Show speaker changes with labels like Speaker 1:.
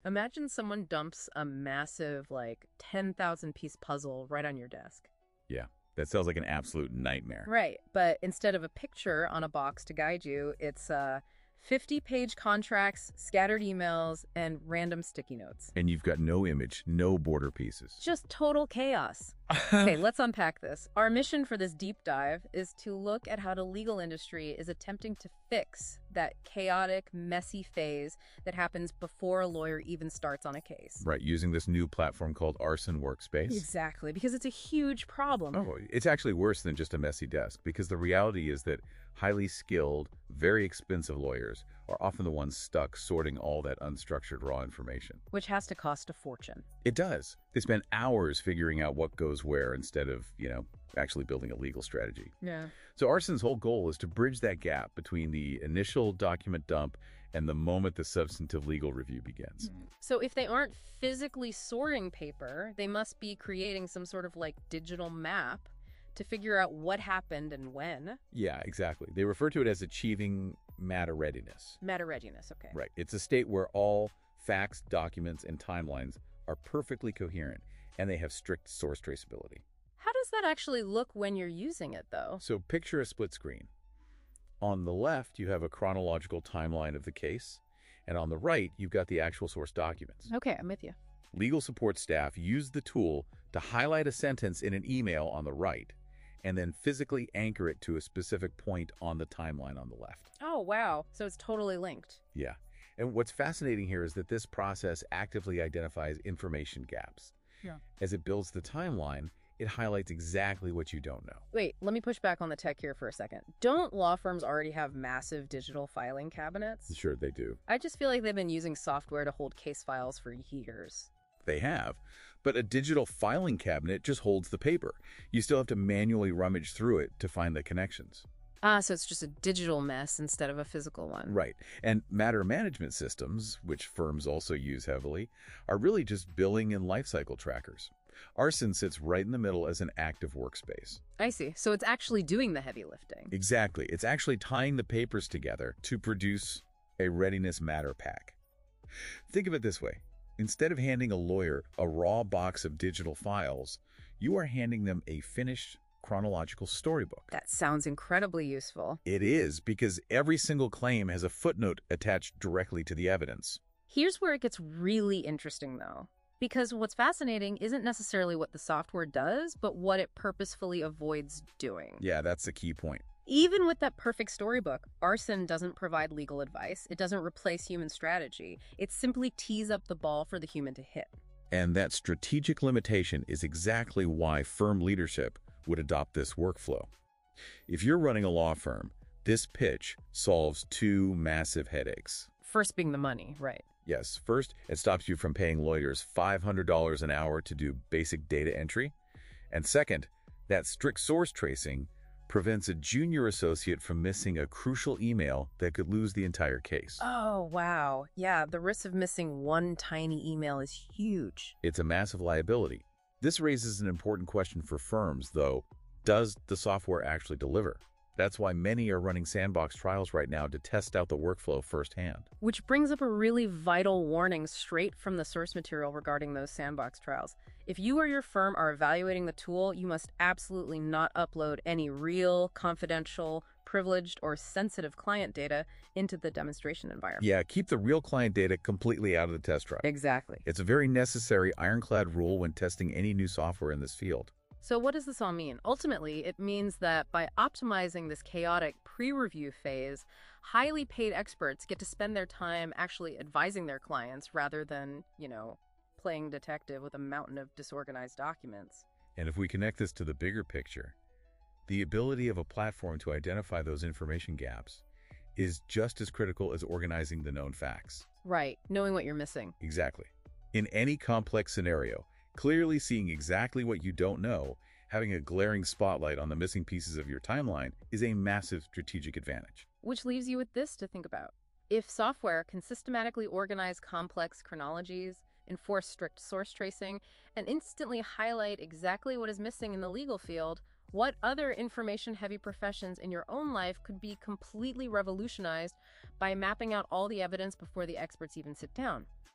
Speaker 1: Imagine someone dumps a massive, like, 10,000 piece puzzle right on your desk.
Speaker 2: Yeah, that sounds like an absolute nightmare.
Speaker 1: Right, but instead of a picture on a box to guide you, it's 50-page contracts, scattered emails, and random sticky notes.
Speaker 2: And you've got no image, no border pieces.
Speaker 1: Just total chaos. Okay, let's unpack this. Our mission for this deep dive is to look at how the legal industry is attempting to fix that chaotic, messy phase that happens before a lawyer even starts on a case.
Speaker 2: Right, using this new platform called Arson Workspace.
Speaker 1: Exactly, because it's a huge problem.
Speaker 2: Oh, it's actually worse than just a messy desk, because the reality is that highly skilled, very expensive lawyers are often the ones stuck sorting all that unstructured raw information.
Speaker 1: Which has to cost a fortune.
Speaker 2: It does. They spend hours figuring out what goes where instead of, actually building a legal strategy.
Speaker 1: Yeah.
Speaker 2: So Arson's whole goal is to bridge that gap between the initial document dump and the moment the substantive legal review begins.
Speaker 1: So if they aren't physically sorting paper, they must be creating some sort of like digital map to figure out what happened and when.
Speaker 2: Yeah, exactly. They refer to it as achieving matter readiness.
Speaker 1: Matter readiness, okay.
Speaker 2: Right. It's a state where all facts, documents, and timelines are perfectly coherent, and they have strict source traceability.
Speaker 1: How does that actually look when you're using it, though?
Speaker 2: So picture a split screen. On the left, you have a chronological timeline of the case, and on the right, you've got the actual source documents.
Speaker 1: Okay, I'm with you.
Speaker 2: Legal support staff use the tool to highlight a sentence in an email on the right, and then physically anchor it to a specific point on the timeline on the left.
Speaker 1: Oh, wow. So it's totally linked.
Speaker 2: Yeah. And what's fascinating here is that this process actively identifies information gaps.
Speaker 1: Yeah.
Speaker 2: As it builds the timeline, it highlights exactly what you don't know.
Speaker 1: Wait, let me push back on the tech here for a second. Don't law firms already have massive digital filing cabinets?
Speaker 2: Sure, they do.
Speaker 1: I just feel like they've been using software to hold case files for years.
Speaker 2: They have. But a digital filing cabinet just holds the paper. You still have to manually rummage through it to find the connections.
Speaker 1: So it's just a digital mess instead of a physical one.
Speaker 2: Right. And matter management systems, which firms also use heavily, are really just billing and lifecycle trackers. Arson sits right in the middle as an active workspace.
Speaker 1: I see. So it's actually doing the heavy lifting.
Speaker 2: Exactly. It's actually tying the papers together to produce a readiness matter pack. Think of it this way. Instead of handing a lawyer a raw box of digital files, you are handing them a finished chronological storybook.
Speaker 1: That sounds incredibly useful.
Speaker 2: It is, because every single claim has a footnote attached directly to the evidence.
Speaker 1: Here's where it gets really interesting, though. Because what's fascinating isn't necessarily what the software does, but what it purposefully avoids doing.
Speaker 2: Yeah, that's the key point.
Speaker 1: Even with that perfect storybook, Arson doesn't provide legal advice. It doesn't replace human strategy. It simply tees up the ball for the human to hit.
Speaker 2: And that strategic limitation is exactly why firm leadership would adopt this workflow. If you're running a law firm, this pitch solves two massive headaches.
Speaker 1: First being the money, right?
Speaker 2: Yes, first, it stops you from paying lawyers $500 an hour to do basic data entry. And second, that strict source tracing prevents a junior associate from missing a crucial email that could lose the entire case.
Speaker 1: Oh, wow. Yeah, the risk of missing one tiny email is huge.
Speaker 2: It's a massive liability. This raises an important question for firms, though. Does the software actually deliver? That's why many are running sandbox trials right now to test out the workflow firsthand.
Speaker 1: Which brings up a really vital warning straight from the source material regarding those sandbox trials. If you or your firm are evaluating the tool, you must absolutely not upload any real, confidential, privileged, or sensitive client data into the demonstration environment.
Speaker 2: Yeah, keep the real client data completely out of the test trial.
Speaker 1: Exactly.
Speaker 2: It's a very necessary ironclad rule when testing any new software in this field.
Speaker 1: So what does this all mean? Ultimately, it means that by optimizing this chaotic pre-review phase, highly paid experts get to spend their time actually advising their clients rather than, playing detective with a mountain of disorganized documents.
Speaker 2: And if we connect this to the bigger picture, the ability of a platform to identify those information gaps is just as critical as organizing the known facts.
Speaker 1: Right, knowing what you're missing.
Speaker 2: Exactly. In any complex scenario, clearly seeing exactly what you don't know, having a glaring spotlight on the missing pieces of your timeline, is a massive strategic advantage.
Speaker 1: Which leaves you with this to think about. If software can systematically organize complex chronologies, enforce strict source tracing, and instantly highlight exactly what is missing in the legal field, what other information-heavy professions in your own life could be completely revolutionized by mapping out all the evidence before the experts even sit down?